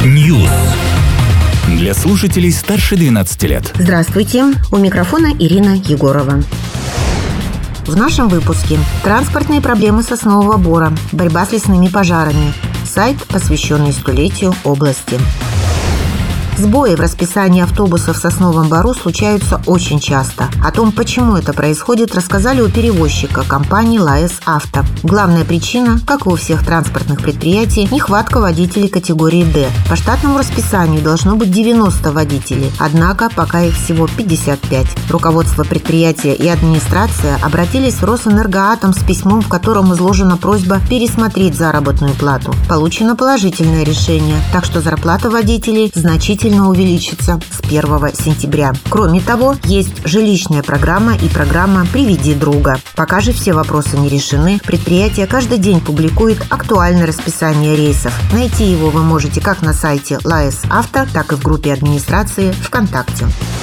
News. Для слушателей старше 12 лет. Здравствуйте, у микрофона Ирина Егорова. В нашем выпуске транспортные проблемы Соснового Бора, борьба с лесными пожарами, сайт, посвященный столетию области. Сбои в расписании автобусов в Сосновом Бору случаются очень часто. О том, почему это происходит, рассказали у перевозчика компании ЛАЭС Авто. Главная причина, как и у всех транспортных предприятий, нехватка водителей категории D. По штатному расписанию должно быть 90 водителей, однако пока их всего 55. Руководство предприятия и администрация обратились в Росэнергоатом с письмом, в котором изложена просьба пересмотреть заработную плату. Получено положительное решение, так что зарплата водителей значительно увеличится с 1 сентября. Кроме того, есть жилищная программа и программа «Приведи друга». Пока же все вопросы не решены, предприятие каждый день публикует актуальное расписание рейсов. Найти его вы можете как на сайте ЛАЭС Авто, так и в группе администрации ВКонтакте.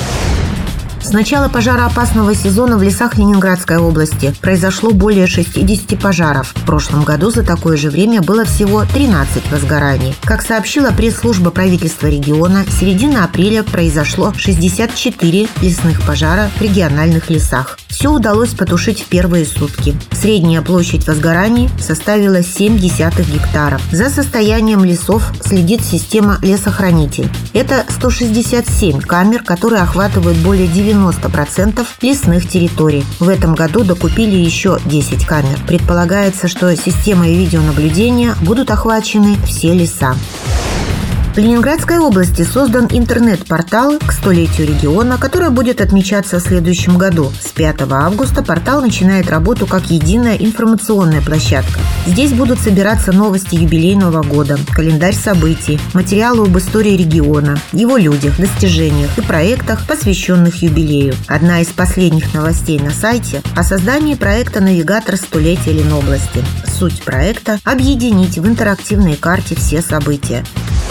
С начала пожароопасного сезона в лесах Ленинградской области произошло более 60 пожаров. В прошлом году за такое же время было всего 13 возгораний. Как сообщила пресс-служба правительства региона, с середины апреля произошло 64 лесных пожара в региональных лесах. Все удалось потушить в первые сутки. Средняя площадь возгораний составила 0,7 гектара. За состоянием лесов следит система «Лесохранитель». Это 167 камер, которые охватывают более 90% лесных территорий. В этом году докупили еще 10 камер. Предполагается, что системой видеонаблюдения будут охвачены все леса. В Ленинградской области создан интернет-портал к столетию региона, который будет отмечаться в следующем году. С 5 августа портал начинает работу как единая информационная площадка. Здесь будут собираться новости юбилейного года, календарь событий, материалы об истории региона, его людях, достижениях и проектах, посвященных юбилею. Одна из последних новостей на сайте о создании проекта «Навигатор столетия Ленобласти». Суть проекта – объединить в интерактивной карте все события.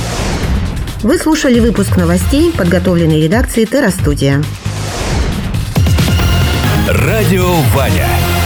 Вы слушали выпуск новостей, подготовленный редакцией Терра Студия. Радио Ваня.